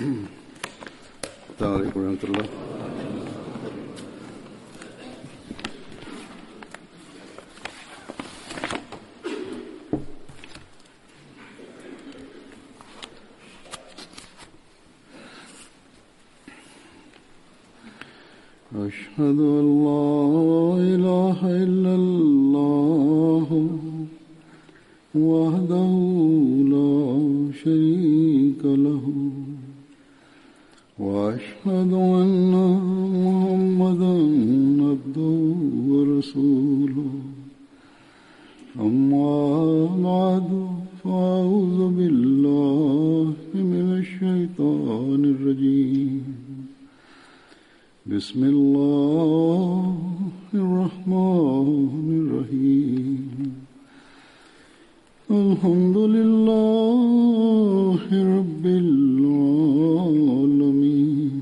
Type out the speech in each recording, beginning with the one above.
السلام عليكم ورحمة الله. أشهد أن لا إله إلا الله وحده لا شريك له وأشهد أن محمدا عبده ورسوله أما بعد فأعوذ بالله من الشيطان الرجيم بسم الله الرحمن الرحيم الحمد لله رب العالمين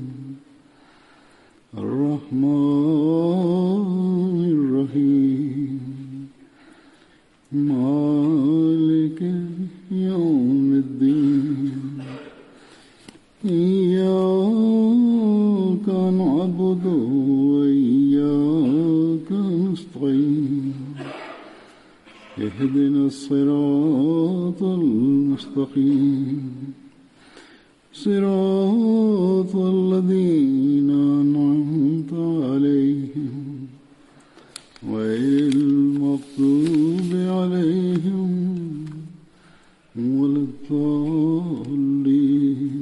الرحمن الرحيم مالك يوم الدين إياك نعبد وإياك نستعين اهدنا الصراط المستقيم صراط الذين أنعمت عليهم غير المغضوب عليهم ولا الضالين.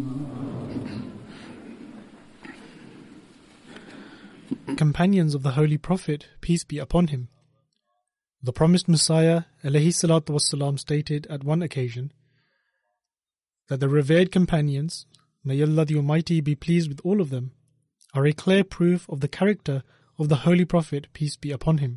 Companions of the Holy Prophet, peace be upon him. The promised Messiah ﷺ stated at one occasion that the revered companions, may Allah the Almighty be pleased with all of them, are a clear proof of the character of the Holy Prophet, peace be upon him.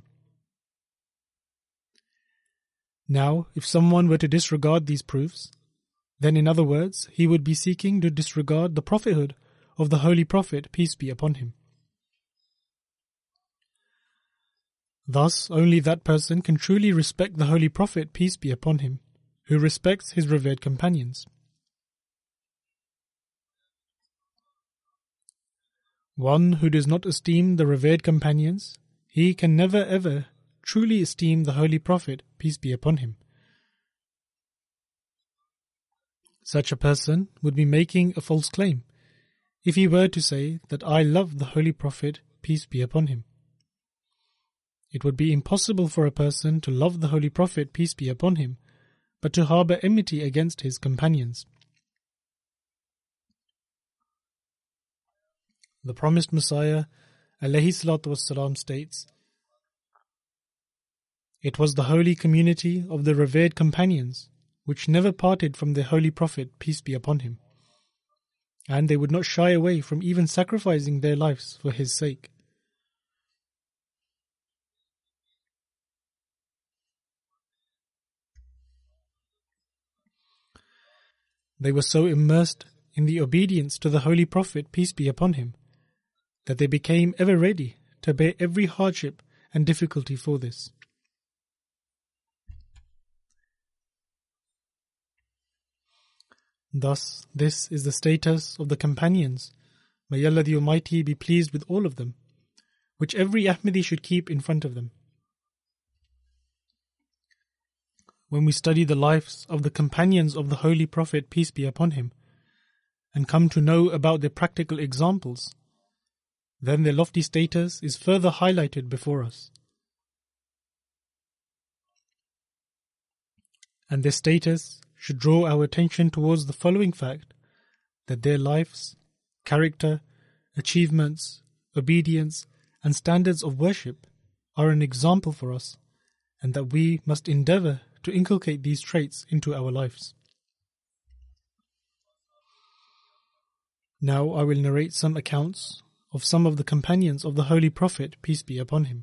Now, if someone were to disregard these proofs, then in other words, he would be seeking to disregard the prophethood of the Holy Prophet, peace be upon him. Thus, only that person can truly respect the Holy Prophet, peace be upon him, who respects his revered companions. One who does not esteem the revered companions, he can never ever truly esteem the Holy Prophet, peace be upon him. Such a person would be making a false claim if he were to say that I love the Holy Prophet, peace be upon him. It would be impossible for a person to love the Holy Prophet, peace be upon him, but to harbour enmity against his companions. The promised Messiah ﷺ states, it was the holy community of the revered companions which never parted from the Holy Prophet, peace be upon him, and they would not shy away from even sacrificing their lives for his sake. They were so immersed in the obedience to the Holy Prophet, peace be upon him, that they became ever ready to bear every hardship and difficulty for this. Thus, this is the status of the companions, may Allah the Almighty be pleased with all of them, which every Ahmadi should keep in front of them. When we study the lives of the companions of the Holy Prophet, peace be upon him, and come to know about their practical examples, then their lofty status is further highlighted before us. And their status should draw our attention towards the following fact, that their lives, character, achievements, obedience, and standards of worship are an example for us, and that we must endeavour to inculcate these traits into our lives. Now I will narrate some accounts of some of the companions of the Holy Prophet, peace be upon him.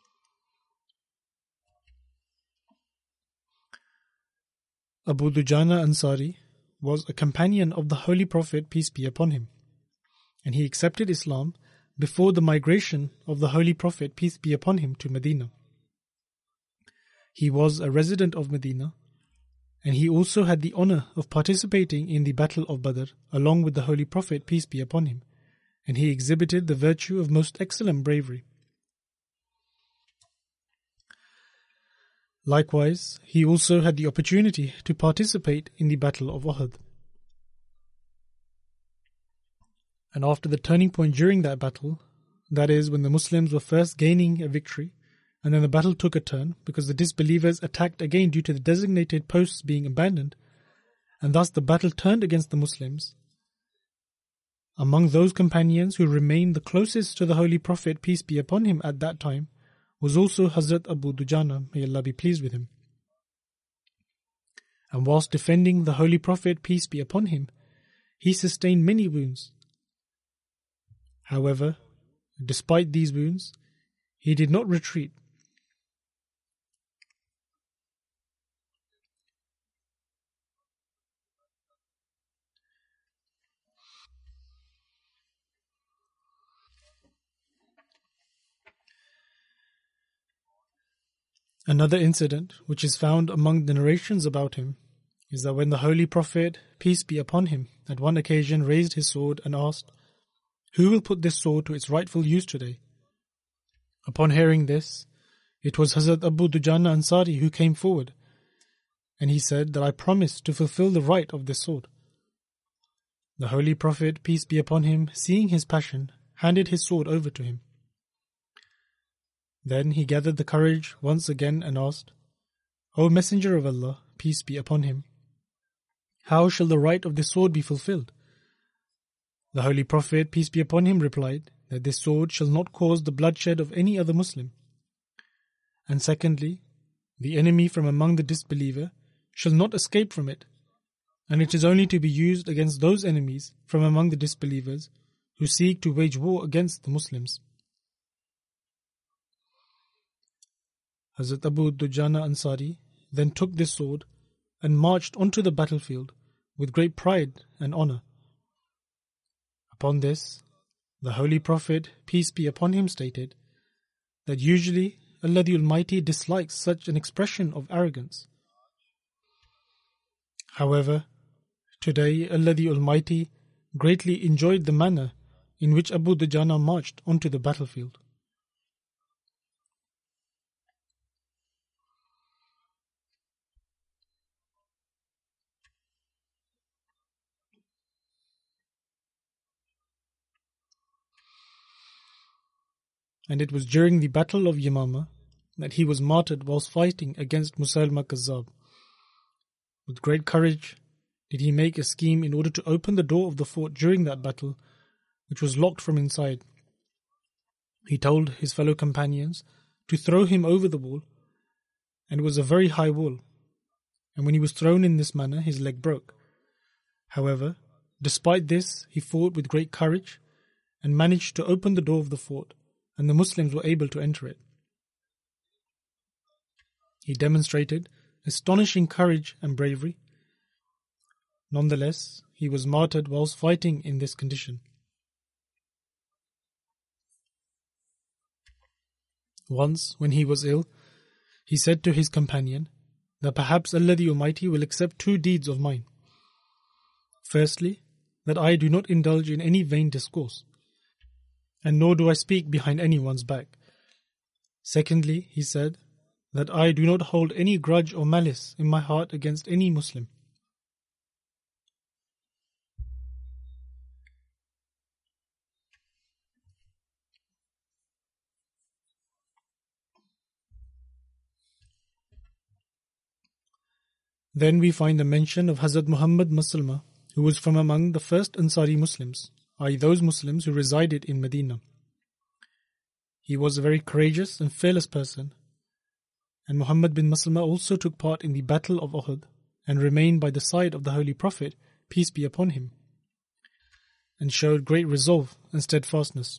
Abu Dujana Ansari was a companion of the Holy Prophet, peace be upon him, and he accepted Islam before the migration of the Holy Prophet, peace be upon him, to Medina. He was a resident of Medina, and he also had the honor of participating in the Battle of Badr along with the Holy Prophet, peace be upon him, and he exhibited the virtue of most excellent bravery. Likewise, he also had the opportunity to participate in the Battle of Uhud. And after the turning point during that battle, that is, when the Muslims were first gaining a victory, and then the battle took a turn because the disbelievers attacked again due to the designated posts being abandoned, and thus the battle turned against the Muslims. Among those companions who remained the closest to the Holy Prophet, peace be upon him, at that time, was also Hazrat Abu Dujana, may Allah be pleased with him. And whilst defending the Holy Prophet, peace be upon him, he sustained many wounds. However, despite these wounds, he did not retreat. Another incident which is found among the narrations about him is that when the Holy Prophet, peace be upon him, at one occasion raised his sword and asked, "Who will put this sword to its rightful use today?" Upon hearing this, it was Hazrat Abu Dujana Ansari who came forward, and he said that I promise to fulfill the right of this sword. The Holy Prophet, peace be upon him, seeing his passion, handed his sword over to him. Then he gathered the courage once again and asked, "O Messenger of Allah, peace be upon him, how shall the right of this sword be fulfilled?" The Holy Prophet, peace be upon him, replied that this sword shall not cause the bloodshed of any other Muslim. And secondly, the enemy from among the disbeliever shall not escape from it, and it is only to be used against those enemies from among the disbelievers who seek to wage war against the Muslims. Hazrat Abu Dujana Ansari then took this sword and marched onto the battlefield with great pride and honor. Upon this, the Holy Prophet, peace be upon him, stated that usually Allah the Almighty dislikes such an expression of arrogance. However, today Allah the Almighty greatly enjoyed the manner in which Abu Dujana marched onto the battlefield. And it was during the Battle of Yamama that he was martyred whilst fighting against Musaylima Kazzab. With great courage did he make a scheme in order to open the door of the fort during that battle, which was locked from inside. He told his fellow companions to throw him over the wall, and it was a very high wall, and when he was thrown in this manner, his leg broke. However, despite this, he fought with great courage and managed to open the door of the fort, and the Muslims were able to enter it. He demonstrated astonishing courage and bravery. Nonetheless, he was martyred whilst fighting in this condition. Once, when he was ill, he said to his companion that perhaps Allah the Almighty will accept 2 deeds of mine. Firstly, that I do not indulge in any vain discourse, and nor do I speak behind anyone's back. Secondly, he said, that I do not hold any grudge or malice in my heart against any Muslim. Then we find the mention of Hazrat Muhammad Maslama, who was from among the first Ansari Muslims, i.e. those Muslims who resided in Medina. He was a very courageous and fearless person, and Muhammad bin Maslama also took part in the Battle of Uhud and remained by the side of the Holy Prophet, peace be upon him, and showed great resolve and steadfastness.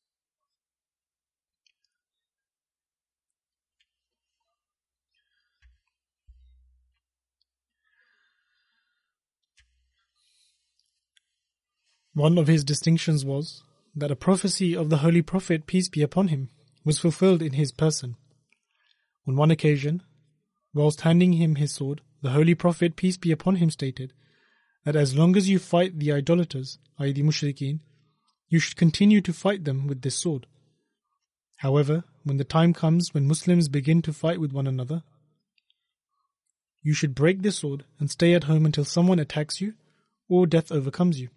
One of his distinctions was that a prophecy of the Holy Prophet, peace be upon him, was fulfilled in his person. On one occasion, whilst handing him his sword, the Holy Prophet, peace be upon him, stated that as long as you fight the idolaters, i.e. the mushrikeen, you should continue to fight them with this sword. However, when the time comes when Muslims begin to fight with one another, you should break this sword and stay at home until someone attacks you or death overcomes you.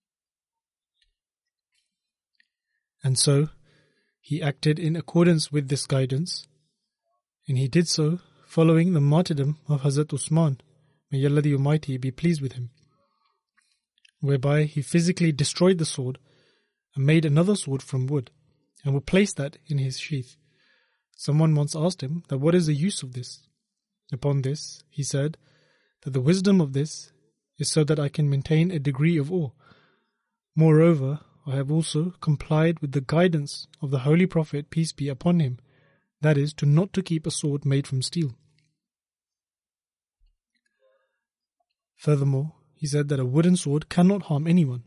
And so, he acted in accordance with this guidance, and he did so following the martyrdom of Hazrat Usman, may Allah the Almighty be pleased with him, whereby he physically destroyed the sword and made another sword from wood and would place that in his sheath. Someone once asked him that what is the use of this? Upon this, he said that the wisdom of this is so that I can maintain a degree of awe. Moreover, I have also complied with the guidance of the Holy Prophet, peace be upon him, that is, to not to keep a sword made from steel. Furthermore, he said that a wooden sword cannot harm anyone.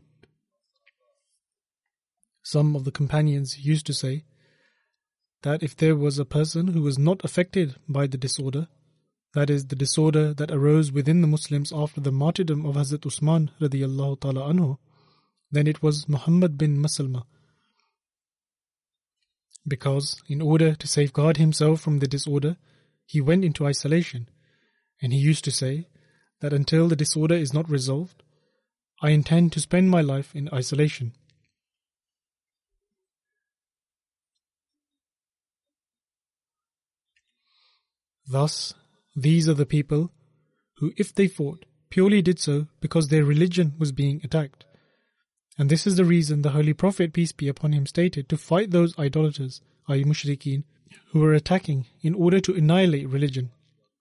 Some of the companions used to say that if there was a person who was not affected by the disorder, that is, the disorder that arose within the Muslims after the martyrdom of Hazrat Usman radiyallahu ta'ala anhu, then it was Muhammad bin Maslama. Because in order to safeguard himself from the disorder, he went into isolation, and he used to say that until the disorder is not resolved, I intend to spend my life in isolation. Thus, these are the people who, if they fought, purely did so because their religion was being attacked. And this is the reason the Holy Prophet, peace be upon him, stated to fight those idolaters, i.e. mushrikeen, who were attacking in order to annihilate religion.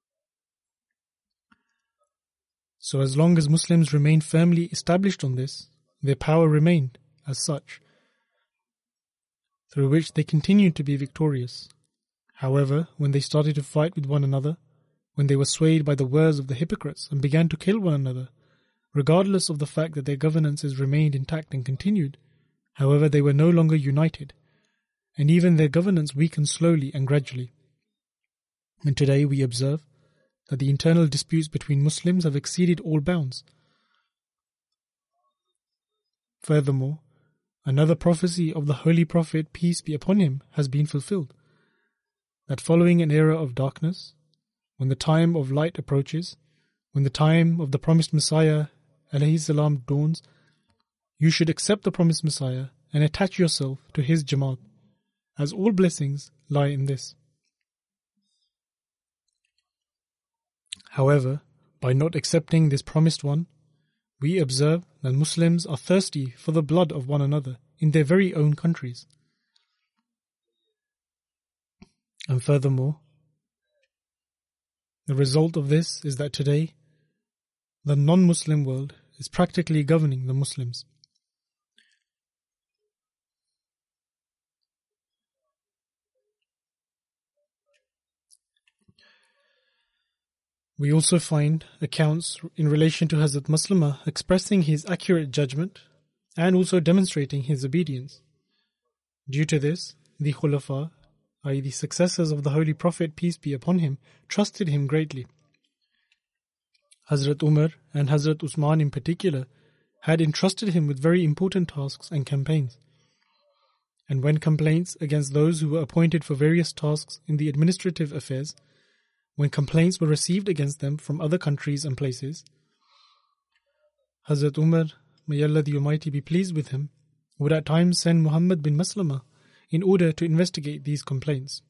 So as long as Muslims remained firmly established on this, their power remained as such, through which they continued to be victorious. However, when they started to fight with one another, when they were swayed by the words of the hypocrites and began to kill one another, regardless of the fact that their governances remained intact and continued, however, they were no longer united, and even their governance weakened slowly and gradually. And today we observe that the internal disputes between Muslims have exceeded all bounds. Furthermore, another prophecy of the Holy Prophet, peace be upon him, has been fulfilled, that following an era of darkness, when the time of light approaches, when the time of the promised Messiah alayhi salam dawns, you should accept the promised Messiah and attach yourself to his Jamaat, as all blessings lie in this. However, by not accepting this promised one, we observe that Muslims are thirsty for the blood of one another in their very own countries. And furthermore, the result of this is that today, the non-Muslim world is practically governing the Muslims. We also find accounts in relation to Hazrat Maslama expressing his accurate judgment and also demonstrating his obedience. Due to this, the Khulafa, i.e. the successors of the Holy Prophet, peace be upon him, trusted him greatly. Hazrat Umar and Hazrat Usman in particular had entrusted him with very important tasks and campaigns. And when complaints against those who were appointed for various tasks in the administrative affairs, when complaints were received against them from other countries and places, Hazrat Umar, may Allah the Almighty be pleased with him, would at times send Muhammad bin Maslama in order to investigate these complaints.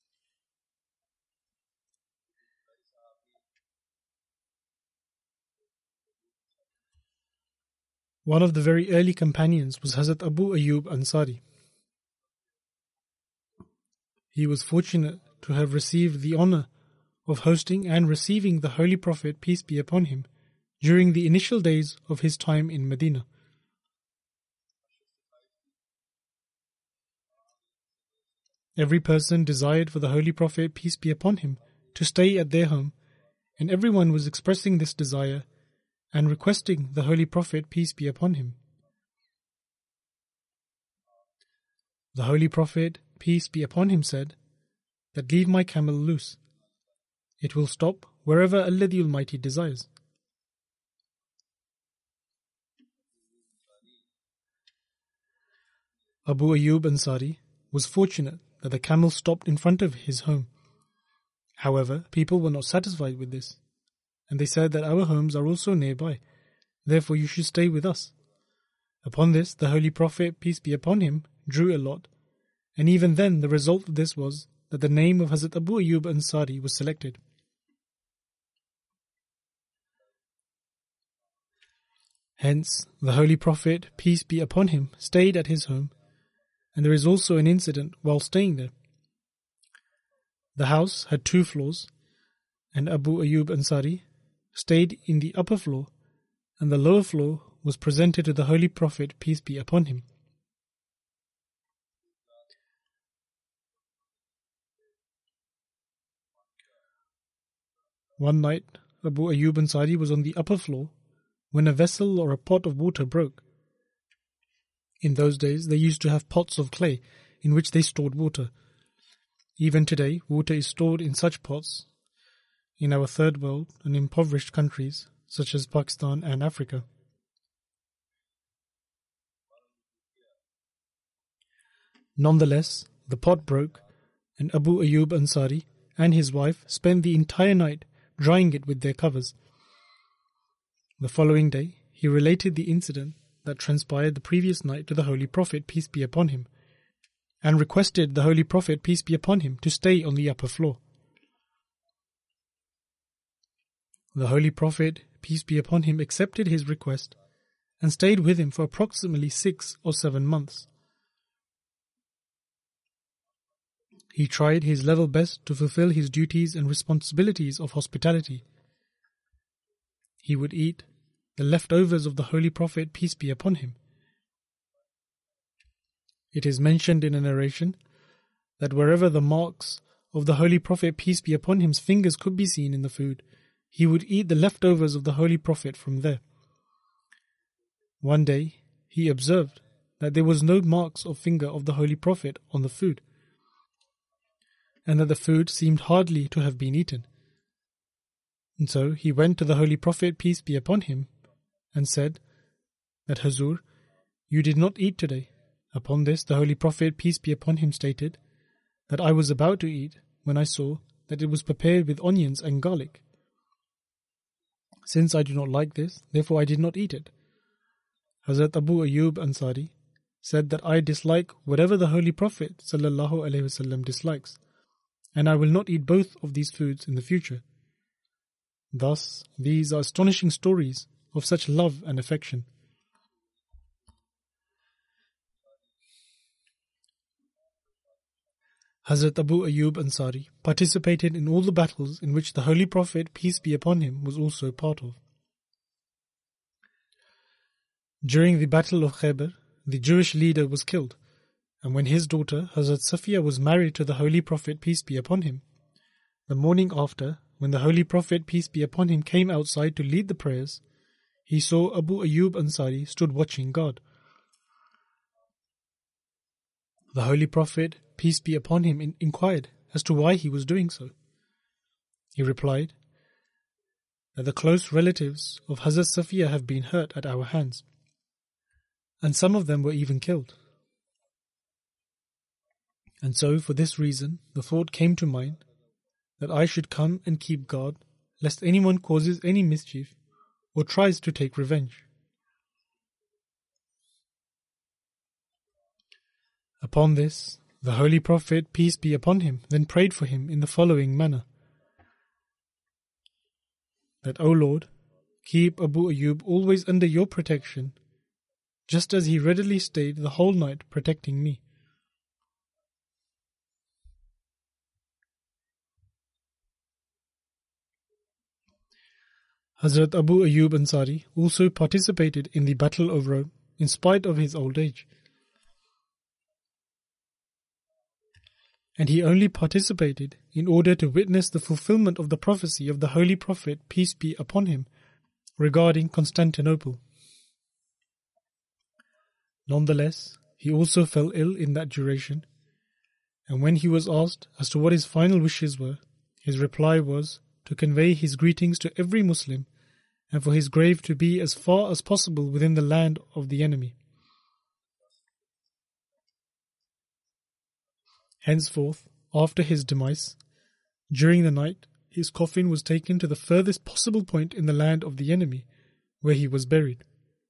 One of the very early companions was Hazrat Abu Ayyub Ansari. He was fortunate to have received the honor of hosting and receiving the Holy Prophet, peace be upon him, during the initial days of his time in Medina. Every person desired for the Holy Prophet, peace be upon him, to stay at their home, and everyone was expressing this desire and requesting the Holy Prophet, peace be upon him. The Holy Prophet, peace be upon him, said that leave my camel loose. It will stop wherever Allah the Almighty desires. Abu Ayyub Ansari was fortunate that the camel stopped in front of his home. However, people were not satisfied with this, and they said that our homes are also nearby, therefore you should stay with us. Upon this, the Holy Prophet, peace be upon him, drew a lot, and even then the result of this was that the name of Hazrat Abu Ayyub Ansari was selected. Hence, the Holy Prophet, peace be upon him, stayed at his home, and there is also an incident while staying there. The house had 2 floors, and Abu Ayyub Ansari stayed in the upper floor, and the lower floor was presented to the Holy Prophet, peace be upon him. One night, Abu Ayyub Ansari was on the upper floor when a vessel or a pot of water broke. In those days, they used to have pots of clay in which they stored water. Even today, water is stored in such pots in our third world and impoverished countries such as Pakistan and Africa. Nonetheless, the pot broke, and Abu Ayyub Ansari and his wife spent the entire night drying it with their covers. The following day, he related the incident that transpired the previous night to the Holy Prophet, peace be upon him, and requested the Holy Prophet, peace be upon him, to stay on the upper floor. The Holy Prophet, peace be upon him, accepted his request and stayed with him for approximately 6 or 7 months. He tried his level best to fulfill his duties and responsibilities of hospitality. He would eat the leftovers of the Holy Prophet, peace be upon him. It is mentioned in a narration that wherever the marks of the Holy Prophet, peace be upon him's fingers could be seen in the food, he would eat the leftovers of the Holy Prophet from there. One day, he observed that there was no marks of finger of the Holy Prophet on the food, and that the food seemed hardly to have been eaten. And so he went to the Holy Prophet, peace be upon him, and said that, Hazur, you did not eat today. Upon this, the Holy Prophet, peace be upon him, stated that I was about to eat when I saw that it was prepared with onions and garlic. Since I do not like this, therefore I did not eat it. Hazrat Abu Ayyub Ansari said that I dislike whatever the Holy Prophet ﷺ dislikes, and I will not eat both of these foods in the future. Thus, these are astonishing stories of such love and affection. Hazrat Abu Ayyub Ansari participated in all the battles in which the Holy Prophet, peace be upon him, was also part of. During the Battle of Khaybar, the Jewish leader was killed, and when his daughter Hazrat Safiya was married to the Holy Prophet, peace be upon him, the morning after, when the Holy Prophet, peace be upon him, came outside to lead the prayers, he saw Abu Ayyub Ansari stood watching God. The Holy Prophet, peace be upon him, inquired as to why he was doing so. He replied that the close relatives of Hazrat Safiya have been hurt at our hands, and some of them were even killed. And so, for this reason, the thought came to mind that I should come and keep guard, lest anyone causes any mischief or tries to take revenge. Upon this, the Holy Prophet, peace be upon him, then prayed for him in the following manner: that, O Lord, keep Abu Ayyub always under your protection, just as he readily stayed the whole night protecting me. Hazrat Abu Ayyub Ansari also participated in the Battle of Rome in spite of his old age. And he only participated in order to witness the fulfillment of the prophecy of the Holy Prophet, peace be upon him, regarding Constantinople. Nonetheless, he also fell ill in that duration, and when he was asked as to what his final wishes were, his reply was to convey his greetings to every Muslim and for his grave to be as far as possible within the land of the enemy. Henceforth, after his demise, during the night, his coffin was taken to the furthest possible point in the land of the enemy, where he was buried.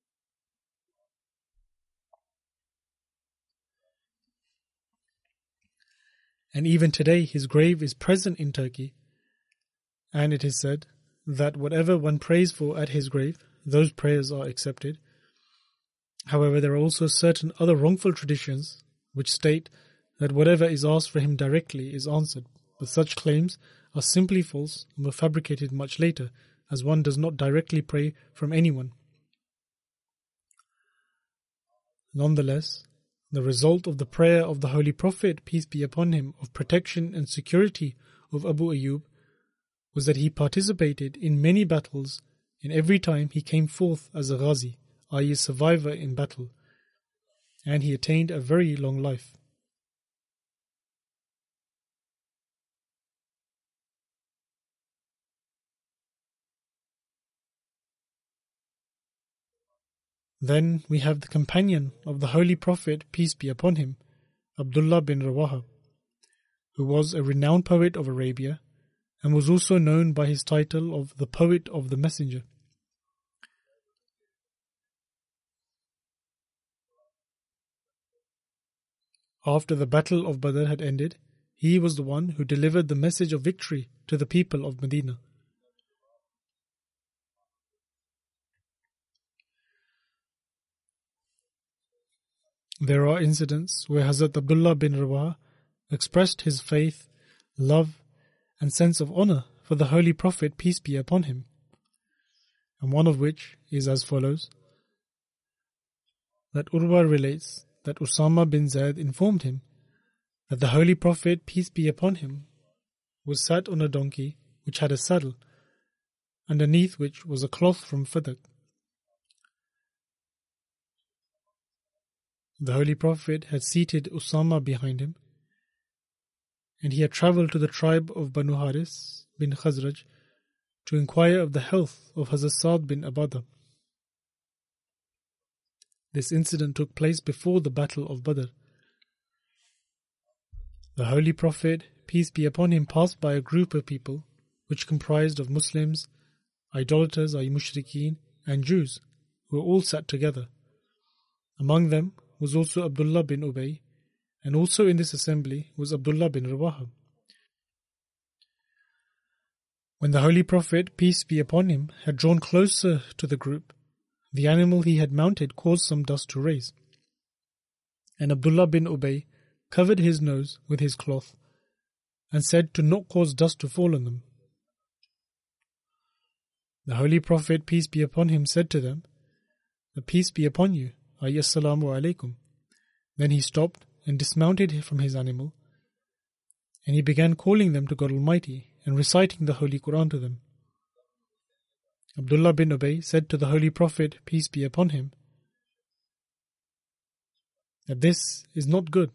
And even today his grave is present in Turkey, and it is said that whatever one prays for at his grave, those prayers are accepted. However, there are also certain other wrongful traditions which state that whatever is asked for him directly is answered, but such claims are simply false and were fabricated much later, as one does not directly pray from anyone. Nonetheless, the result of the prayer of the Holy Prophet, peace be upon him, of protection and security of Abu Ayyub was that he participated in many battles, and every time he came forth as a ghazi, i.e. a survivor in battle, and he attained a very long life. Then we have the companion of the Holy Prophet, peace be upon him, Abdullah bin Rawaha, who was a renowned poet of Arabia and was also known by his title of the Poet of the Messenger. After the Battle of Badr had ended, he was the one who delivered the message of victory to the people of Medina. There are incidents where Hazrat Abdullah bin Rawaha expressed his faith, love, and sense of honor for the Holy Prophet, peace be upon him, and one of which is as follows: that Urwa relates that Usama bin Zaid informed him that the Holy Prophet, peace be upon him, was sat on a donkey which had a saddle, underneath which was a cloth from fadak. The Holy Prophet had seated Usama behind him, and he had travelled to the tribe of Banu Haris bin Khazraj to inquire of the health of Hazrat Sa'd bin Ubadah. This incident took place before the Battle of Badr. The Holy Prophet, peace be upon him, passed by a group of people which comprised of Muslims, idolaters, i.e. mushrikeen, and Jews, who were all sat together. Among them was also Abdullah bin Ubay, and also in this assembly was Abdullah bin Rawaha. When the Holy Prophet, peace be upon him, had drawn closer to the group, the animal he had mounted caused some dust to raise, and Abdullah bin Ubay covered his nose with his cloth and said to not cause dust to fall on them. The Holy Prophet, peace be upon him, said to them, "The peace be upon you, ay assalamu alaikum." Then he stopped and dismounted from his animal, and he began calling them to God Almighty and reciting the Holy Quran to them. Abdullah bin Ubay said to the Holy Prophet, peace be upon him, that this is not good.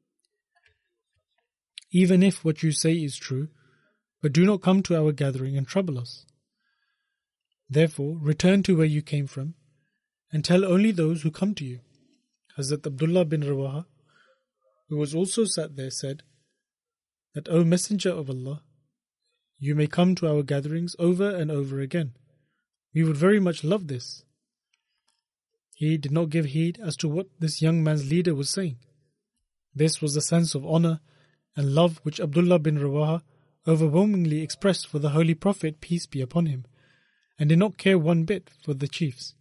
Even if what you say is true, but do not come to our gathering and trouble us. Therefore, return to where you came from, and tell only those who come to you. Hazrat Abdullah bin Rawaha, who was also sat there, said that, O Messenger of Allah, you may come to our gatherings over and over again. We would very much love this. He did not give heed as to what this young man's leader was saying. This was the sense of honor and love which Abdullah bin Rawaha overwhelmingly expressed for the Holy Prophet, peace be upon him, and did not care one bit for the chiefs.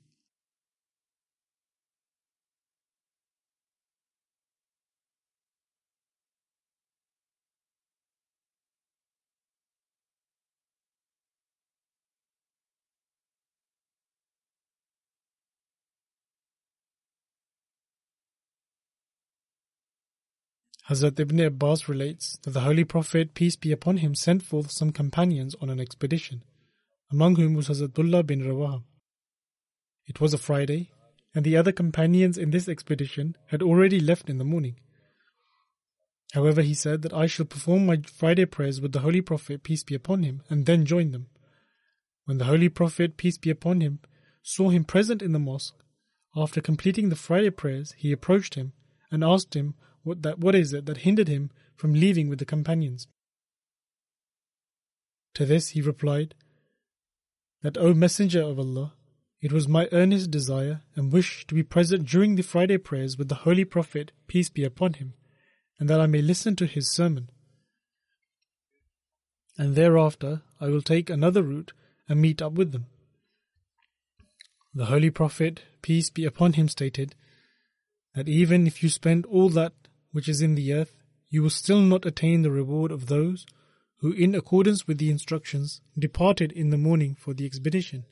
Hazrat Ibn Abbas relates that the Holy Prophet, peace be upon him, sent forth some companions on an expedition, among whom was Hazrat Abdullah bin Rawaha. It was a Friday, and the other companions in this expedition had already left in the morning. However, he said that I shall perform my Friday prayers with the Holy Prophet, peace be upon him, and then join them. When the Holy Prophet, peace be upon him, saw him present in the mosque, after completing the Friday prayers, he approached him and asked him what is it that hindered him from leaving with the companions. To this he replied that, O Messenger of Allah, it was my earnest desire and wish to be present during the Friday prayers with the Holy Prophet, peace be upon him, and that I may listen to his sermon. And thereafter I will take another route and meet up with them. The Holy Prophet, peace be upon him, stated that even if you spend all that which is in the earth, you will still not attain the reward of those who, in accordance with the instructions, departed in the morning for the expedition.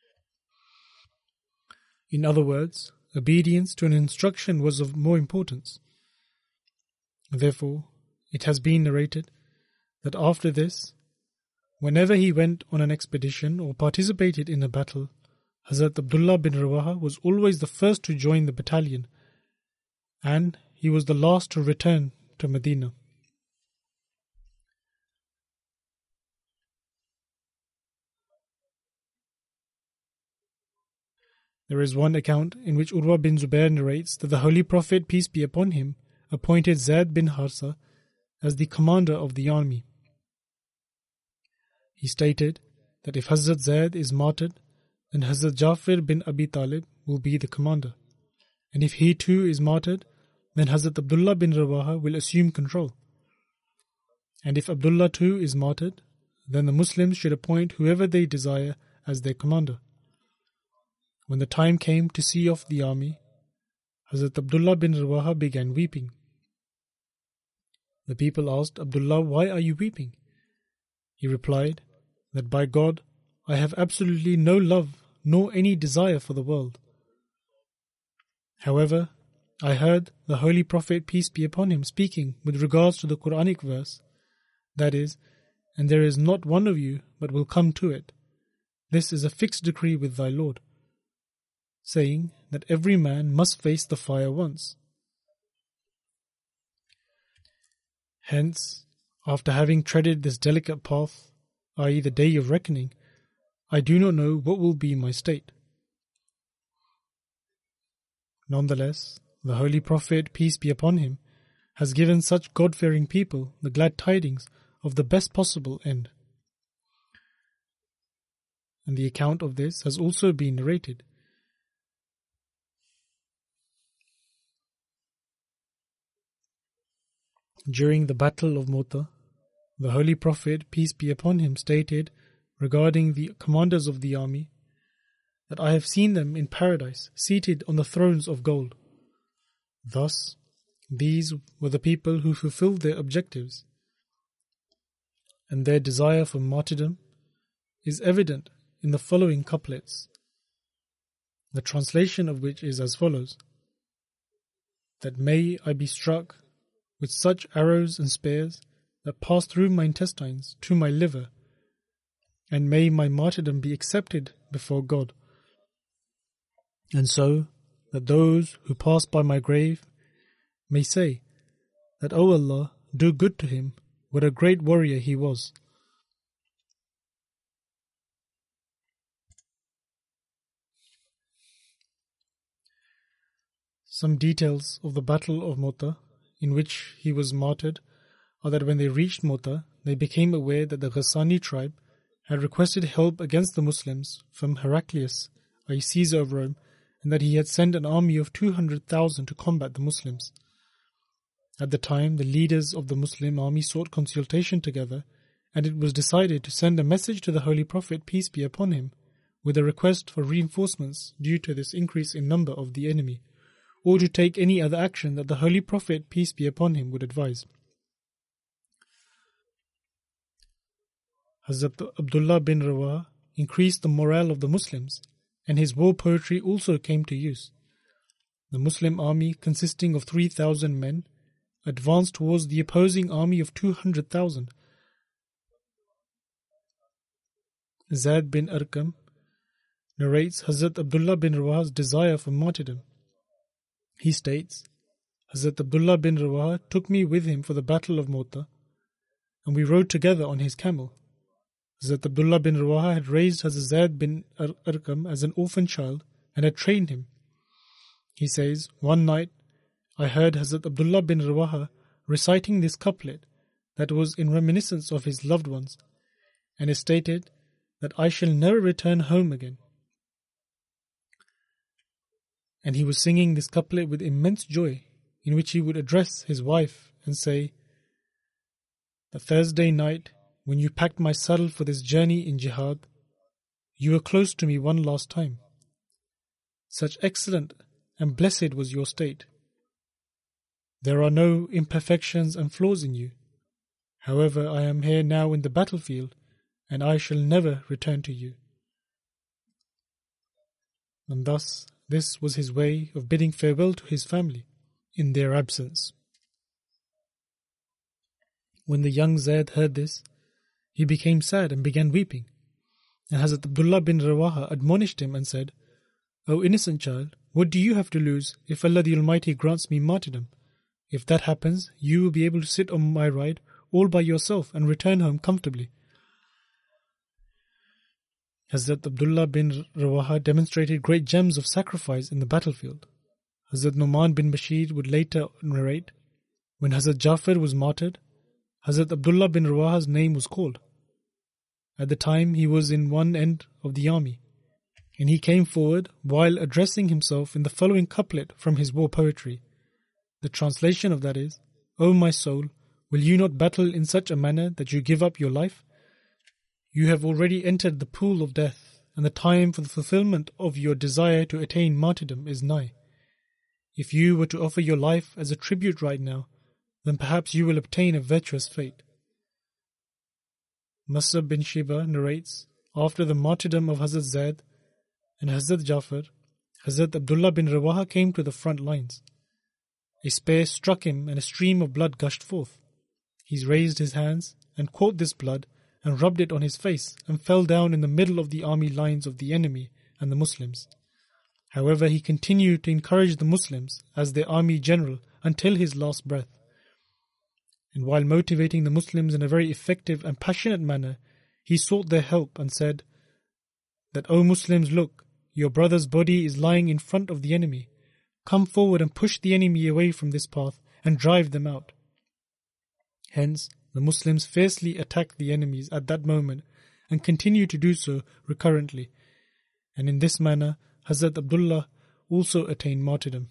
In other words, obedience to an instruction was of more importance. Therefore, it has been narrated that after this, whenever he went on an expedition or participated in a battle, Hazrat Abdullah bin Rawaha was always the first to join the battalion, and he was the last to return to Medina. There is one account in which Urwa bin Zubair narrates that the Holy Prophet, peace be upon him, appointed Zaid bin Harsa as the commander of the army. He stated that if Hazrat Zaid is martyred, then Hazrat Jafir bin Abi Talib will be the commander, and if he too is martyred, then Hazrat Abdullah bin Rawaha will assume control. And if Abdullah too is martyred, then the Muslims should appoint whoever they desire as their commander. When the time came to see off the army, Hazrat Abdullah bin Rawaha began weeping. The people asked Abdullah, "Why are you weeping?" He replied that, "By God, I have absolutely no love nor any desire for the world. However, I heard the Holy Prophet, peace be upon him, speaking with regards to the Quranic verse, that is, and there is not one of you but will come to it. This is a fixed decree with thy Lord, saying that every man must face the fire once. Hence, after having treaded this delicate path, i.e. the day of reckoning, I do not know what will be my state." Nonetheless, the Holy Prophet, peace be upon him, has given such God-fearing people the glad tidings of the best possible end. And the account of this has also been narrated. During the Battle of Mu'tah, the Holy Prophet, peace be upon him, stated regarding the commanders of the army that I have seen them in paradise, seated on the thrones of gold. Thus, these were the people who fulfilled their objectives, and their desire for martyrdom is evident in the following couplets, the translation of which is as follows: that may I be struck with such arrows and spears that pass through my intestines to my liver, and may my martyrdom be accepted before God, and so that those who pass by my grave may say that, O Allah, do good to him, what a great warrior he was. Some details of the Battle of Mu'tah, in which he was martyred, are that when they reached Mu'tah, they became aware that the Ghassani tribe had requested help against the Muslims from Heraclius, i.e. Caesar of Rome, and that he had sent an army of 200,000 to combat the Muslims. At the time, the leaders of the Muslim army sought consultation together, and it was decided to send a message to the Holy Prophet, peace be upon him, with a request for reinforcements due to this increase in number of the enemy, or to take any other action that the Holy Prophet, peace be upon him, would advise. Hazrat Abdullah bin Rawaha increased the morale of the Muslims, and his war poetry also came to use. The Muslim army, consisting of 3,000 men, advanced towards the opposing army of 200,000. Zaid bin Arqam narrates Hazrat Abdullah bin Rawaha's desire for martyrdom. He states Hazrat Abdullah bin Rawaha took me with him for the battle of Mota, and we rode together on his camel. Hazrat Abdullah bin Rawaha had raised Hazrat Zaid bin Arqam as an orphan child and had trained him. He says, one night I heard Hazrat Abdullah bin Rawaha reciting this couplet that was in reminiscence of his loved ones, and it stated that I shall never return home again. And he was singing this couplet with immense joy, in which he would address his wife and say, the Thursday night, when you packed my saddle for this journey in jihad, you were close to me one last time. Such excellent and blessed was your state. There are no imperfections and flaws in you. However, I am here now in the battlefield, and I shall never return to you. And thus, this was his way of bidding farewell to his family in their absence. When the young Zaid heard this, he became sad and began weeping. And Hazrat Abdullah bin Rawaha admonished him and said, O innocent child, what do you have to lose if Allah the Almighty grants me martyrdom? If that happens, you will be able to sit on my ride all by yourself and return home comfortably. Hazrat Abdullah bin Rawaha demonstrated great gems of sacrifice in the battlefield. Hazrat Nu'man bin Bashir would later narrate, when Hazrat Jafar was martyred, Hazrat Abdullah bin Rawaha's name was called. At the time he was in one end of the army, and he came forward while addressing himself in the following couplet from his war poetry. The translation of that is, O my soul, will you not battle in such a manner that you give up your life? You have already entered the pool of death, and the time for the fulfillment of your desire to attain martyrdom is nigh. If you were to offer your life as a tribute right now, then perhaps you will obtain a virtuous fate. Musab bin Shiba narrates, after the martyrdom of Hazrat Zaid and Hazrat Jafar, Hazrat Abdullah bin Rawaha came to the front lines. A spear struck him and a stream of blood gushed forth. He raised his hands and caught this blood and rubbed it on his face and fell down in the middle of the army lines of the enemy and the Muslims. However, he continued to encourage the Muslims as their army general until his last breath. And while motivating the Muslims in a very effective and passionate manner, he sought their help and said that, O Muslims, look, your brother's body is lying in front of the enemy. Come forward and push the enemy away from this path and drive them out. Hence, the Muslims fiercely attacked the enemies at that moment and continue to do so recurrently. And in this manner, Hazrat Abdullah also attained martyrdom.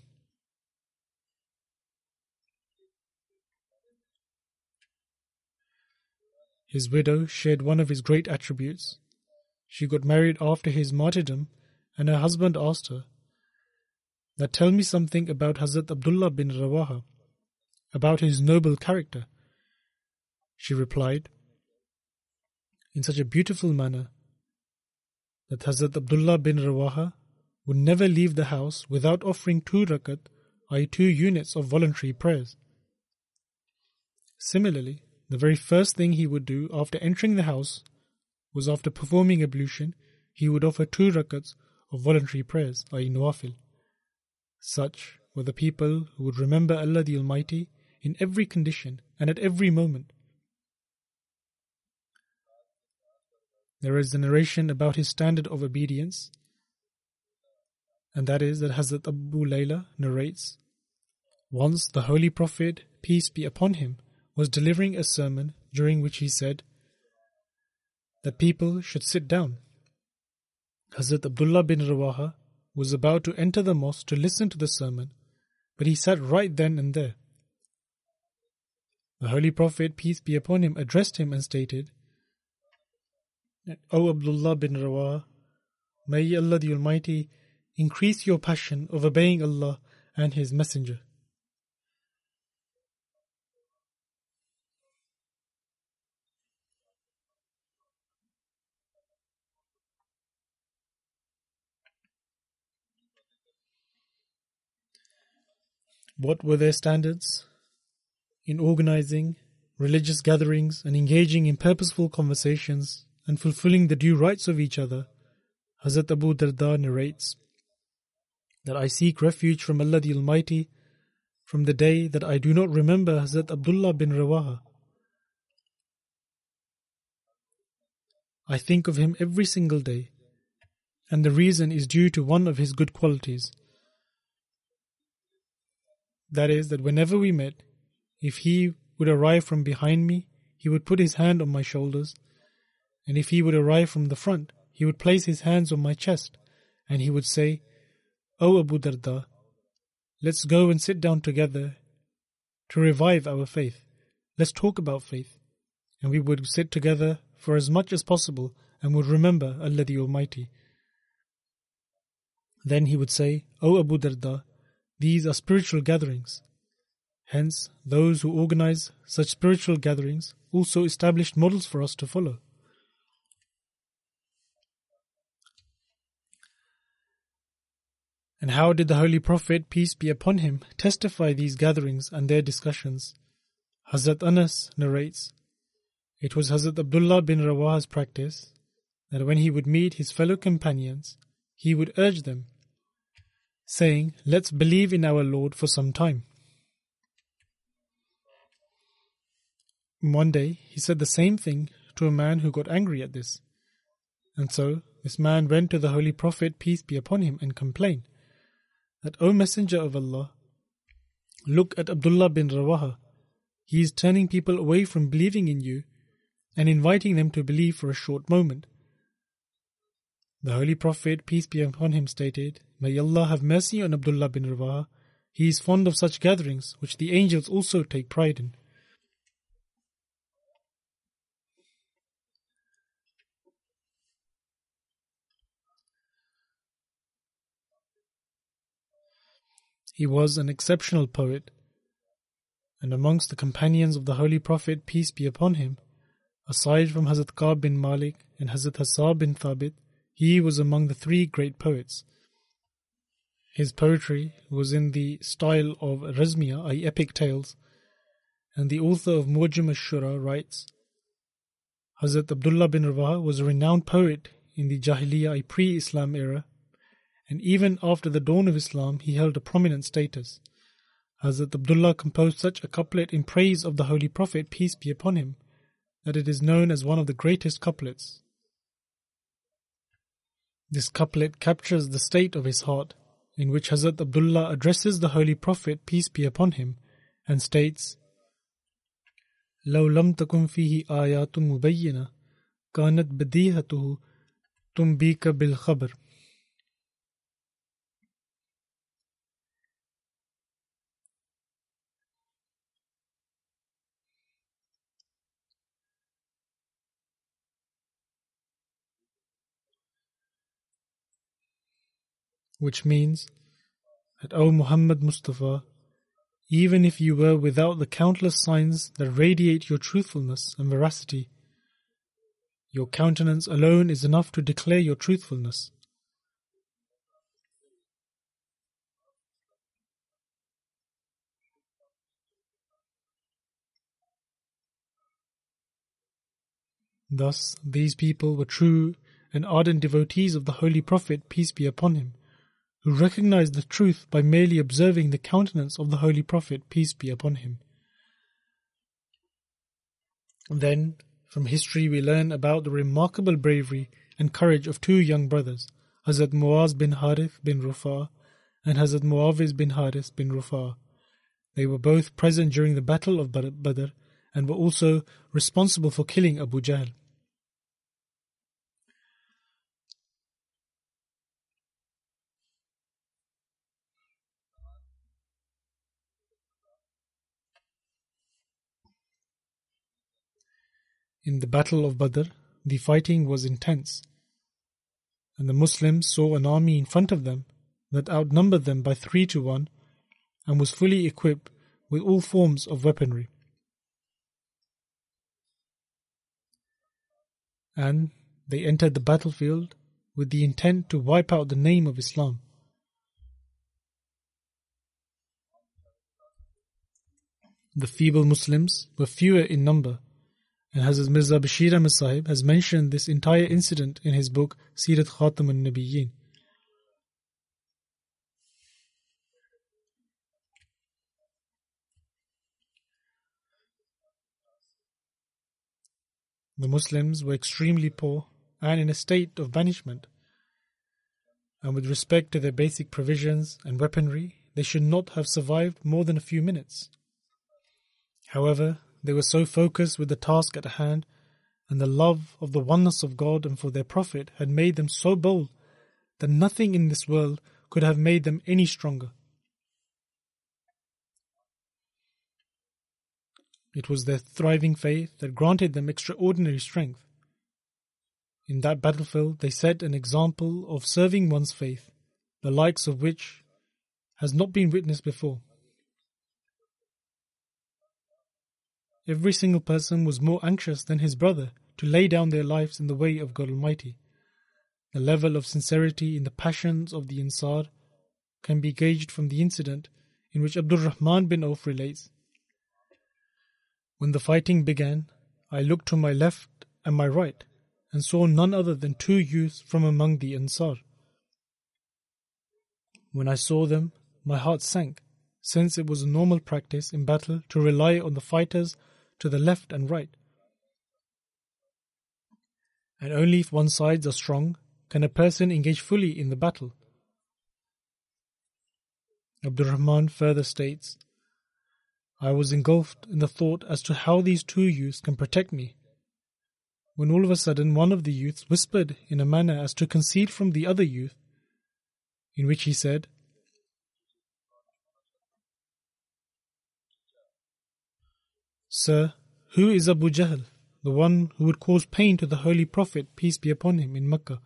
His widow shared one of his great attributes. She got married after his martyrdom, and her husband asked her, "Now tell me something about Hazrat Abdullah bin Rawaha, about his noble character." She replied in such a beautiful manner that Hazrat Abdullah bin Rawaha would never leave the house without offering 2 rakat, i.e. 2 units of voluntary prayers. Similarly, the very first thing he would do after entering the house was, after performing ablution, he would offer 2 rakats of voluntary prayers, i.e. nawafil. Such were the people who would remember Allah the Almighty in every condition and at every moment. There is a narration about his standard of obedience, and that is that Hazrat Abu Layla narrates, once the Holy Prophet, peace be upon him, was delivering a sermon during which he said that people should sit down. Hazrat Abdullah bin Rawaha was about to enter the mosque to listen to the sermon, but he sat right then and there. The Holy Prophet, peace be upon him, addressed him and stated, "O Abdullah bin Rawaha, may Allah the Almighty increase your passion of obeying Allah and His Messenger." What were their standards in organizing religious gatherings and engaging in purposeful conversations and fulfilling the due rights of each other? Hazrat Abu Darda narrates that I seek refuge from Allah the Almighty from the day that I do not remember Hazrat Abdullah bin Rawaha. I think of him every single day, and the reason is due to one of his good qualities. That is, that whenever we met, if he would arrive from behind me, he would put his hand on my shoulders, and if he would arrive from the front, he would place his hands on my chest, and he would say, "O Abu Darda, let's go and sit down together to revive our faith. Let's talk about faith." And we would sit together for as much as possible and would remember Allah the Almighty. Then he would say, "O Abu Darda, these are spiritual gatherings." Hence, those who organize such spiritual gatherings also established models for us to follow. And how did the Holy Prophet, peace be upon him, testify these gatherings and their discussions? Hazrat Anas narrates, it was Hazrat Abdullah bin Rawaha's practice that when he would meet his fellow companions, he would urge them, saying, "Let's believe in our Lord for some time." One day, he said the same thing to a man who got angry at this. And so, this man went to the Holy Prophet, peace be upon him, and complained that, "O Messenger of Allah, look at Abdullah bin Rawaha. He is turning people away from believing in you and inviting them to believe for a short moment." The Holy Prophet, peace be upon him, stated, "May Allah have mercy on Abdullah bin Rawaha. He is fond of such gatherings, which the angels also take pride in." He was an exceptional poet, and amongst the companions of the Holy Prophet, peace be upon him, aside from Hazrat Ka'b bin Malik and Hazrat Hassan bin Thabit, he was among the three great poets. His poetry was in the style of Razmiya, i.e. epic tales, and the author of Mu'jam al-Shura writes, Hazrat Abdullah bin Rawaha was a renowned poet in the Jahiliyyah, i.e. pre-Islam era, and even after the dawn of Islam, he held a prominent status. Hazrat Abdullah composed such a couplet in praise of the Holy Prophet, peace be upon him, that it is known as one of the greatest couplets. This couplet captures the state of his heart, in which Hazrat Abdullah addresses the Holy Prophet, peace be upon him, and states, لو لم تكن فيه آيات مبينة كانت بديهته تنبيك بالخبر. Which means that, O Muhammad Mustafa, even if you were without the countless signs that radiate your truthfulness and veracity, your countenance alone is enough to declare your truthfulness. Thus, these people were true and ardent devotees of the Holy Prophet, peace be upon him, who recognized the truth by merely observing the countenance of the Holy Prophet, peace be upon him. Then, from history we learn about the remarkable bravery and courage of two young brothers, Hazrat Muaz bin Harith bin Rufa and Hazrat Muawiz bin Harith bin Rufa. They were both present during the battle of Badr and were also responsible for killing Abu Jahl. In the Battle of Badr, the fighting was intense, and the Muslims saw an army in front of them that outnumbered them by 3-1 and was fully equipped with all forms of weaponry. And they entered the battlefield with the intent to wipe out the name of Islam. The feeble Muslims were fewer in number, and Hazrat Mirza Bashir Ahmad Sahib has mentioned this entire incident in his book Sirat Khatam al-Nabiyyin. The Muslims were extremely poor and in a state of banishment, and with respect to their basic provisions and weaponry, they should not have survived more than a few minutes. However, they were so focused with the task at hand, and the love of the oneness of God and for their Prophet had made them so bold that nothing in this world could have made them any stronger. It was their thriving faith that granted them extraordinary strength. In that battlefield, they set an example of serving one's faith, the likes of which has not been witnessed before. Every single person was more anxious than his brother to lay down their lives in the way of God Almighty. The level of sincerity in the passions of the Ansar can be gauged from the incident in which Abdul Rahman bin Auf relates. When the fighting began, I looked to my left and my right and saw none other than 2 youths from among the Ansar. When I saw them, my heart sank, since it was a normal practice in battle to rely on the fighters to the left and right. And only if one's sides are strong can a person engage fully in the battle. Abdul Rahman further states, I was engulfed in the thought as to how these 2 youths can protect me, when all of a sudden one of the youths whispered in a manner as to conceal from the other youth, in which he said, Sir, who is Abu Jahl, the one who would cause pain to the Holy Prophet, peace be upon him, in Mecca?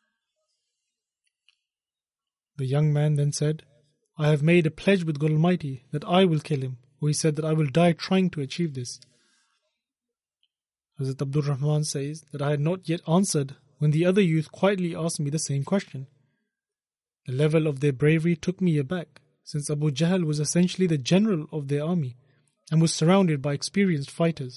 The young man then said, I have made a pledge with God Almighty that I will kill him, or he said that I will die trying to achieve this. Hazrat Abdul Rahman says that I had not yet answered when the other youth quietly asked me the same question. The level of their bravery took me aback, since Abu Jahl was essentially the general of their army and was surrounded by experienced fighters.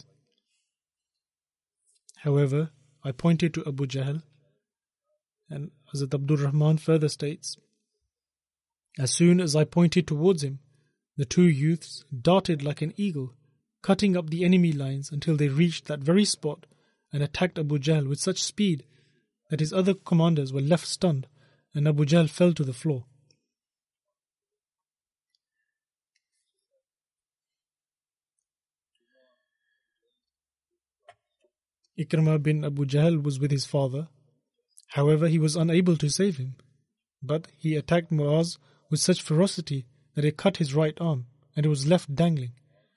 However, I pointed to Abu Jahl, and Hazrat Abdul Rahman further states, as soon as I pointed towards him, the 2 youths darted like an eagle, cutting up the enemy lines until they reached that very spot and attacked Abu Jahl with such speed that his other commanders were left stunned and Abu Jahl fell to the floor. Ikrimah bin Abu Jahl was with his father. However, he was unable to save him, but he attacked Muaz with such ferocity that it cut his right arm and it was left dangling.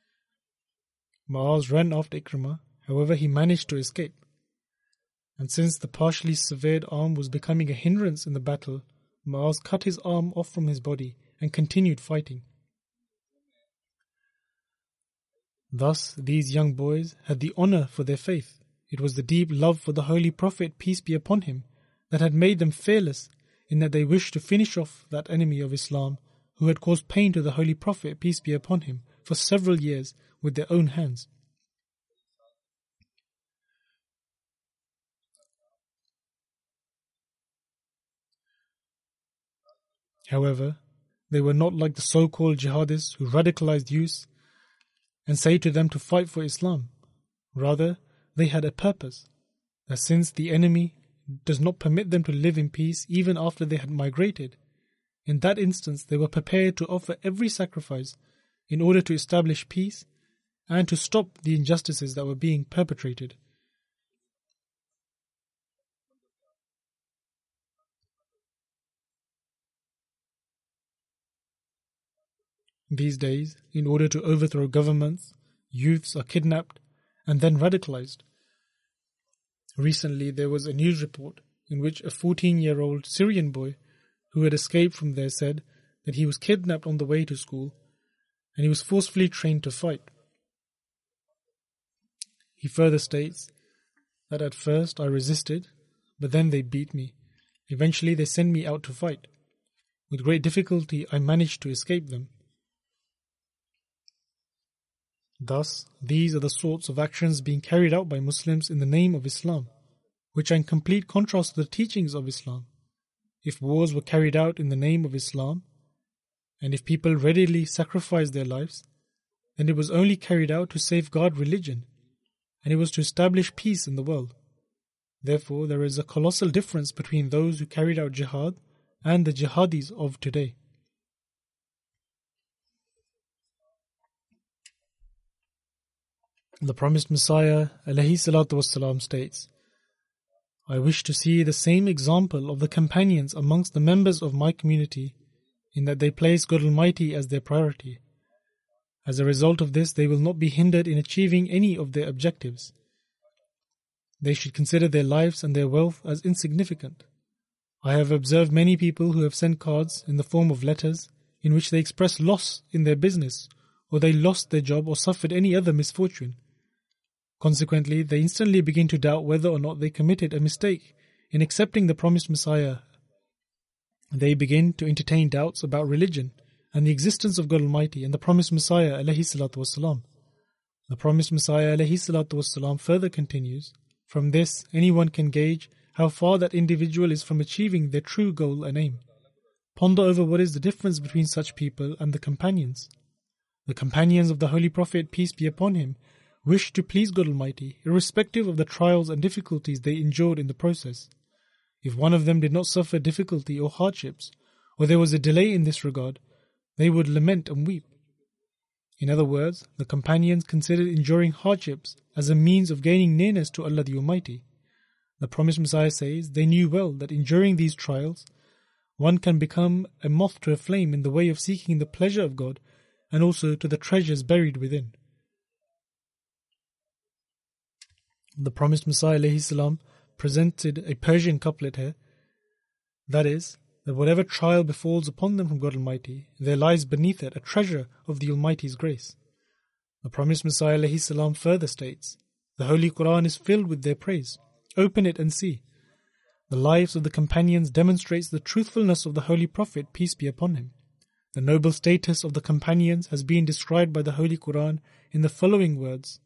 Muaz ran after Ikrimah, however he managed to escape. And since the partially severed arm was becoming a hindrance in the battle, Muaz cut his arm off from his body and continued fighting. Thus, these young boys had the honor for their faith. It was the deep love for the Holy Prophet, peace be upon him, that had made them fearless in that they wished to finish off that enemy of Islam who had caused pain to the Holy Prophet, peace be upon him, for several years with their own hands. However, they were not like the so-called jihadists who radicalized youths and say to them to fight for Islam. Rather, they had a purpose, that since the enemy does not permit them to live in peace even after they had migrated, in that instance they were prepared to offer every sacrifice in order to establish peace and to stop the injustices that were being perpetrated. These days, in order to overthrow governments, youths are kidnapped and then radicalized. Recently, there was a news report in which a 14-year-old Syrian boy who had escaped from there said that he was kidnapped on the way to school and he was forcefully trained to fight. He further states that at first I resisted, but then they beat me. Eventually, they sent me out to fight. With great difficulty, I managed to escape them. Thus, these are the sorts of actions being carried out by Muslims in the name of Islam, which are in complete contrast to the teachings of Islam. If wars were carried out in the name of Islam, and if people readily sacrificed their lives, then it was only carried out to safeguard religion. and it was to establish peace in the world. Therefore, there is a colossal difference between those who carried out jihad and the jihadis of today. The promised Messiah ﷺ states, I wish to see the same example of the companions amongst the members of my community, in that they place God Almighty as their priority. As a result of this, they will not be hindered in achieving any of their objectives. They should consider their lives and their wealth as insignificant. I have observed many people who have sent cards in the form of letters in which they express loss in their business, or they lost their job or suffered any other misfortune. Consequently, they instantly begin to doubt whether or not they committed a mistake in accepting the promised Messiah. They begin to entertain doubts about religion and the existence of God Almighty and the promised Messiah ﷺ. The promised Messiah ﷺ further continues, from this anyone can gauge how far that individual is from achieving their true goal and aim. Ponder over what is the difference between such people and the companions. The companions of the Holy Prophet, peace be upon him, wished to please God Almighty, irrespective of the trials and difficulties they endured in the process. If one of them did not suffer difficulty or hardships, or there was a delay in this regard, they would lament and weep. In other words, the companions considered enduring hardships as a means of gaining nearness to Allah the Almighty. The promised Messiah says they knew well that enduring these trials, one can become a moth to a flame in the way of seeking the pleasure of God and also to the treasures buried within. The promised Messiah ﷺ presented a Persian couplet here, that is, that whatever trial befalls upon them from God Almighty, there lies beneath it a treasure of the Almighty's grace. The promised Messiah ﷺ further states, the Holy Quran is filled with their praise. Open it and see. The lives of the companions demonstrates the truthfulness of the Holy Prophet, peace be upon him. The noble status of the companions has been described by the Holy Quran in the following words,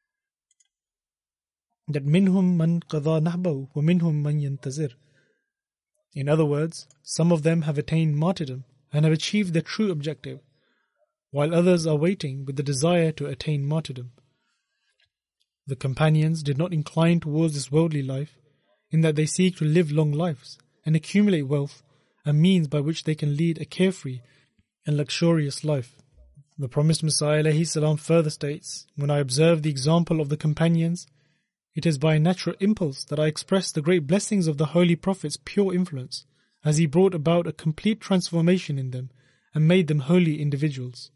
that minhum man qada nahbahu wa minhum man yantazir. In other words, some of them have attained martyrdom and have achieved their true objective, while others are waiting with the desire to attain martyrdom. The companions did not incline towards this worldly life, in that they seek to live long lives and accumulate wealth, a means by which they can lead a carefree and luxurious life. The promised Messiah ﷺ further states, when I observe the example of the companions, it is by a natural impulse that I express the great blessings of the Holy Prophet's pure influence, as he brought about a complete transformation in them and made them holy individuals.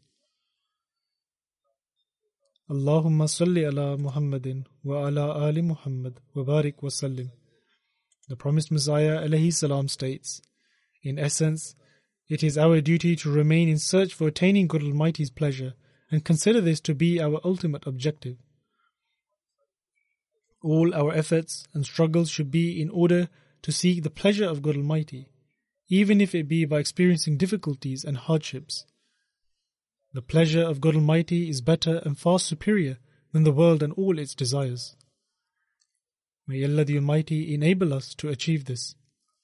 Allahumma salli ala Muhammadin wa ala ali Muhammad wa barik wa sallim. The promised Messiah ﷺ states, in essence, it is our duty to remain in search for attaining God Almighty's pleasure and consider this to be our ultimate objective. All our efforts and struggles should be in order to seek the pleasure of God Almighty, even if it be by experiencing difficulties and hardships. The pleasure of God Almighty is better and far superior than the world and all its desires. May Allah the Almighty enable us to achieve this.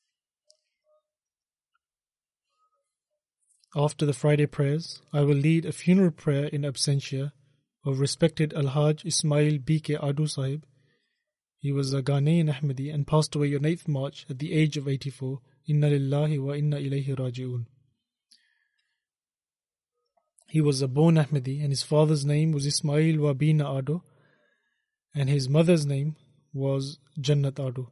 After the Friday prayers, I will lead a funeral prayer in absentia of respected Al-Hajj Ismail B.K. Adu Sahib. He was a Ghanaian Ahmadi and passed away on 8th March at the age of 84. Inna lillahi wa inna ilayhi raji'un. He was a born Ahmadi and his father's name was Ismail Wabina Ado and his mother's name was Jannat Ado.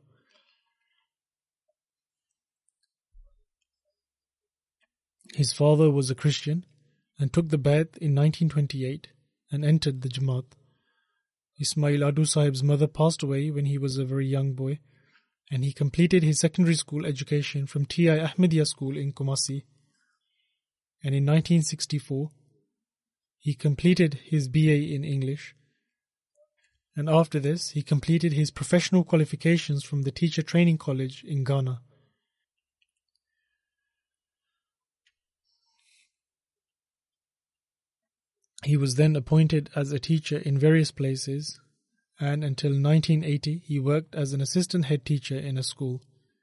His father was a Christian and took the Bai'at in 1928 and entered the Jamaat. Ismail Adu Sahib's mother passed away when he was a very young boy, and he completed his secondary school education from T.I. Ahmadiyya School in Kumasi. And in 1964, he completed his BA in English. And after this, he completed his professional qualifications from the Teacher Training College in Ghana. He was then appointed as a teacher in various places, and until 1980 he worked as an assistant head teacher in a school.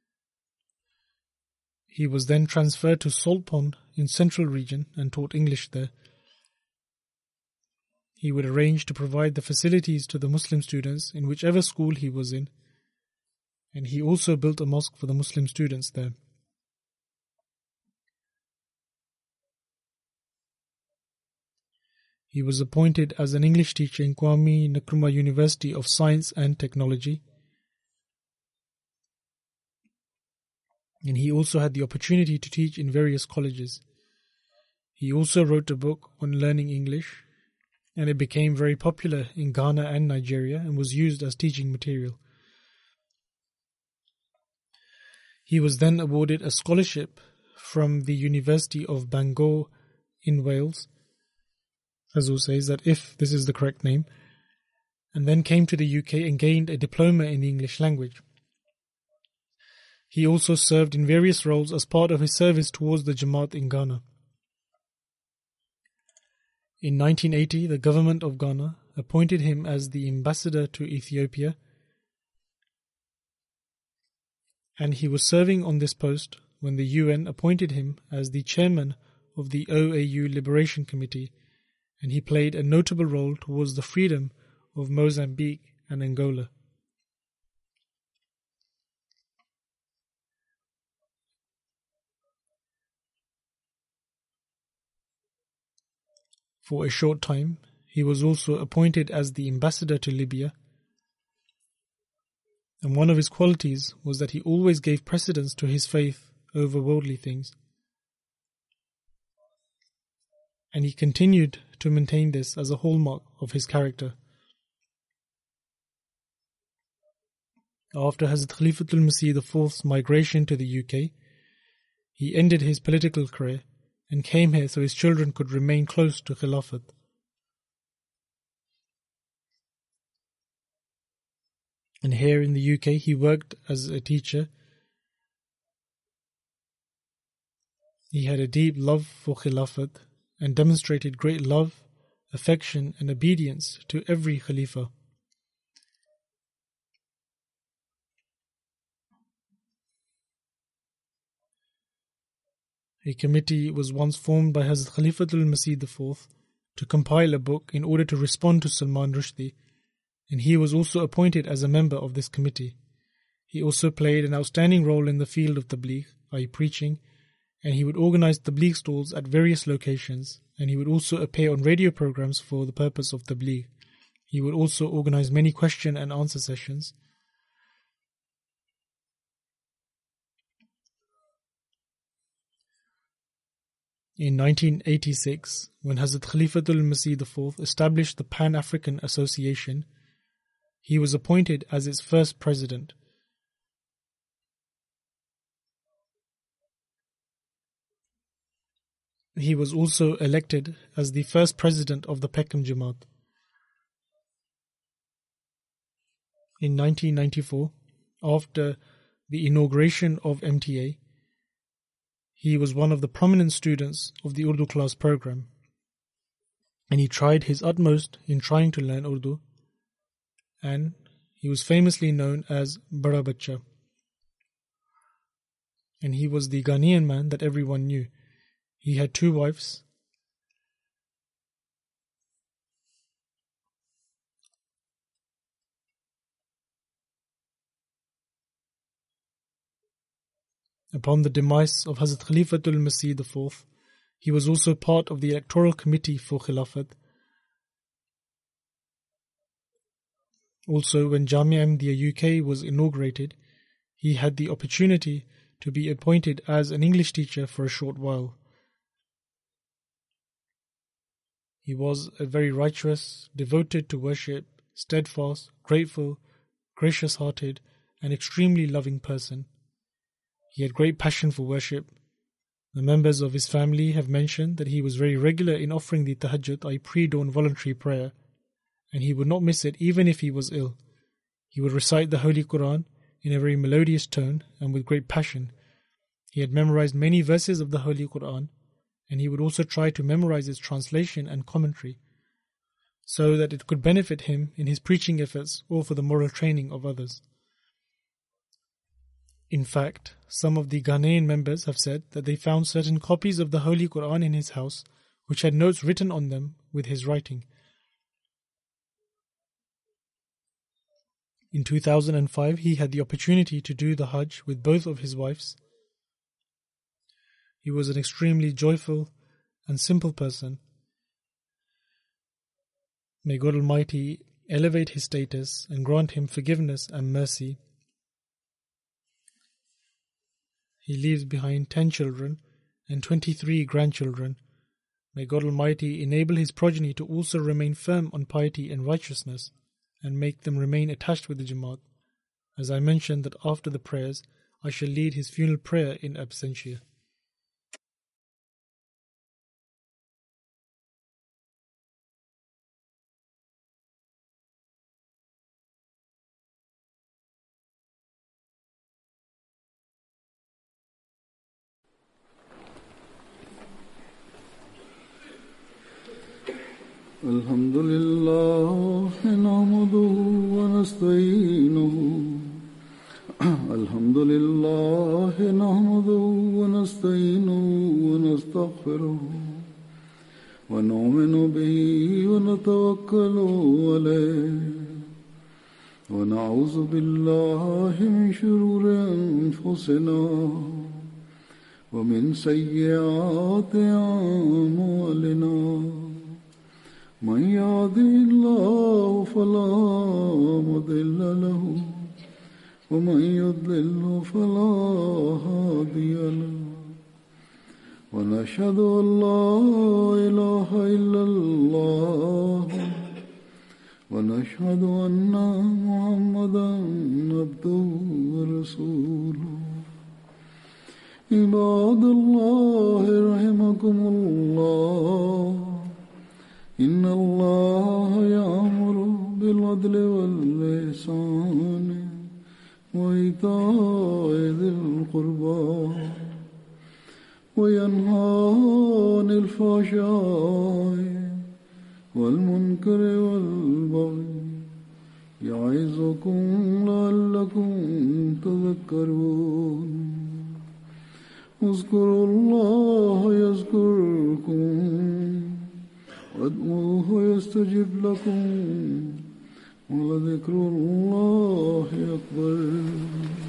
He was then transferred to Salt Pond in Central Region and taught English there. he would arrange to provide the facilities to the Muslim students in whichever school he was in, and he also built a mosque for the Muslim students there. He was appointed as an English teacher in Kwame Nkrumah University of Science and Technology, and he also had the opportunity to teach in various colleges. He also wrote a book on learning English, and it became very popular in Ghana and Nigeria and was used as teaching material. He was then awarded a scholarship from the University of Bangor in Wales, Hazur says that if this is the correct name, and then came to the UK and gained a diploma in the English language. He also served in various roles as part of his service towards the Jamaat in Ghana. In 1980, the government of Ghana appointed him as the ambassador to Ethiopia, and he was serving on this post when the UN appointed him as the chairman of the OAU Liberation Committee, and he played a notable role towards the freedom of Mozambique and Angola. For a short time, he was also appointed as the ambassador to Libya, and one of his qualities was that he always gave precedence to his faith over worldly things. And he continued to maintain this as a hallmark of his character. After Hazrat Khalifatul Masih IV's migration to the UK, he ended his political career and came here so his children could remain close to Khilafat. And here in the UK, he worked as a teacher. He had a deep love for Khilafat and demonstrated great love, affection and obedience to every Khalifa. A committee was once formed by Hazrat Khalifatul Masih IV to compile a book in order to respond to Salman Rushdie, and he was also appointed as a member of this committee. He also played an outstanding role in the field of tabligh, i.e. preaching, and he would organize tabligh stalls at various locations, and he would also appear on radio programs for the purpose of tabligh. He would also organize many question and answer sessions. In 1986, when Hazrat Khalifatul Masih IV established the Pan-African Association, he was appointed as its first president. He was also elected as the first president of the Peckham Jamaat. In 1994, after the inauguration of MTA, he was one of the prominent students of the Urdu class program, and he tried his utmost in trying to learn Urdu, and he was famously known as Bada Bacha. And he was the Ghanaian man that everyone knew. He had 2 wives. Upon the demise of Hazrat Khalifatul Masih IV, he was also part of the electoral committee for Khilafat. Also, when Jamia Ahmadiyya UK was inaugurated, he had the opportunity to be appointed as an English teacher for a short while. He was a very righteous, devoted to worship, steadfast, grateful, gracious-hearted, and extremely loving person. He had great passion for worship. The members of his family have mentioned that he was very regular in offering the tahajjud, i.e. pre-dawn voluntary prayer, and he would not miss it even if he was ill. He would recite the Holy Quran in a very melodious tone and with great passion. He had memorized many verses of the Holy Quran, and he would also try to memorize its translation and commentary, so that it could benefit him in his preaching efforts or for the moral training of others. In fact, some of the Ghanaian members have said that they found certain copies of the Holy Quran in his house which had notes written on them with his writing. In 2005, he had the opportunity to do the Hajj with both of his wives. He was an extremely joyful and simple person. May God Almighty elevate his status and grant him forgiveness and mercy. He leaves behind 10 children and 23 grandchildren. May God Almighty enable his progeny to also remain firm on piety and righteousness and make them remain attached with the Jamaat. As I mentioned that after the prayers, I shall lead his funeral prayer in absentia. الحمد لله نحمده ونستعينه الحمد لله نحمده ونستعينه ونستغفره ونؤمن به ونتوكل عليه ونعوذ بالله من شرور أنفسنا ومن سيئات أعمالنا من يهده الله فلا مضل له ومن يضلل فلا هادي له ونشهد أن لا إله إلا الله ونشهد أن محمدا عبده ورسوله عباد الله رحمكم الله إن الله يأمر بالعدل والإحسان وإيتاء ذي القربى وينهى عن الفحشاء والمنكر والبغي يعظكم لعلكم تذكرون اذكروا الله يذكركم وادعوه يستجب لكم ولذكر الله أكبر